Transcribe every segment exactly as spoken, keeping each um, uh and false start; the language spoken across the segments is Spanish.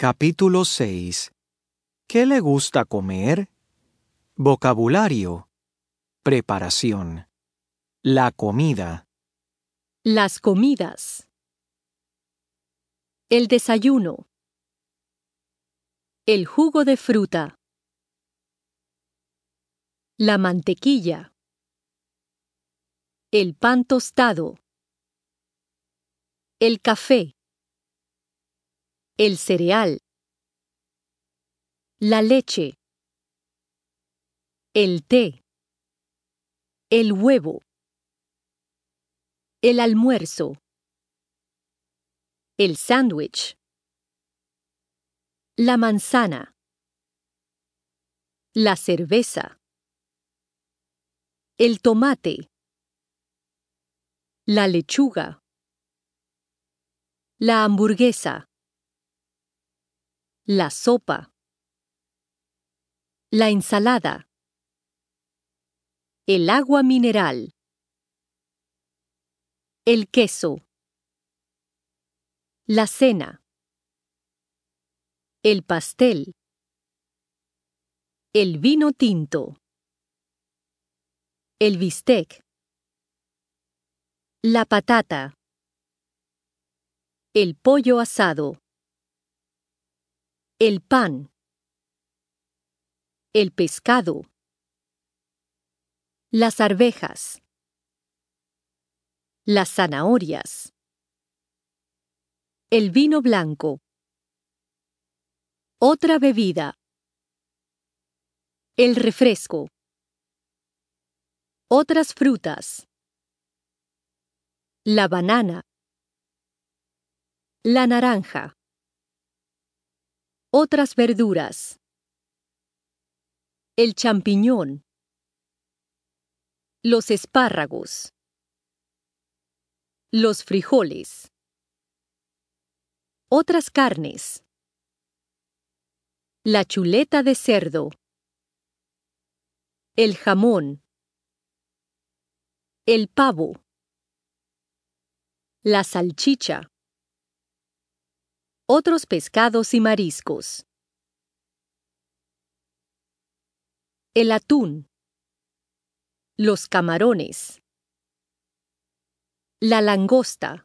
Capítulo seis. ¿Qué le gusta comer? Vocabulario. Preparación. La comida. Las comidas. El desayuno. El jugo de fruta. La mantequilla. El pan tostado. El café. El cereal. La leche. El té. El huevo. El almuerzo. El sándwich. La manzana. La cerveza. El tomate. La lechuga. La hamburguesa. La sopa. La ensalada. El agua mineral. El queso. La cena. El pastel. El vino tinto. El bistec. La patata. El pollo asado. El pan. El pescado. Las arvejas. Las zanahorias. El vino blanco. Otra bebida. El refresco. Otras frutas. La banana. La naranja. Otras verduras. El champiñón. Los espárragos. Los frijoles. Otras carnes. La chuleta de cerdo. El jamón. El pavo. La salchicha. Otros pescados y mariscos. El atún. Los camarones. La langosta.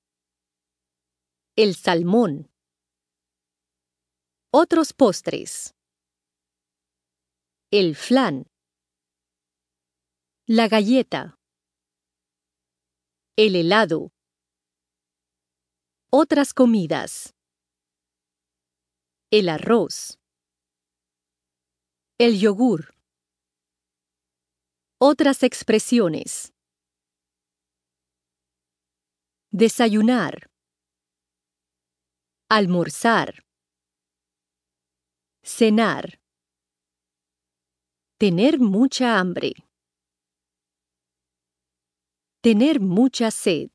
El salmón. Otros postres. El flan. La galleta. El helado. Otras comidas. El arroz. El yogur. Otras expresiones. Desayunar. Almorzar. Cenar. Tener mucha hambre. Tener mucha sed.